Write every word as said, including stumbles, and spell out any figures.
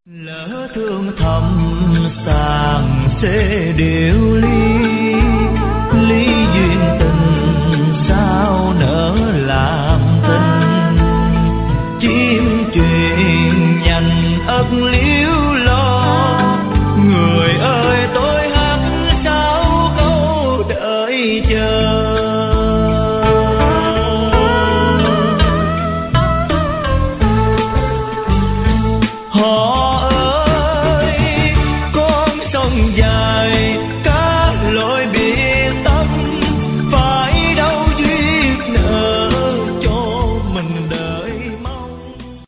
Lỡ thương thầm sàng sẽ điều ly, lý duyên tình sao nỡ làm tình. Chim truyền nhành ấp liễu lo, người ơi tôi hát sao câu đợi chờ.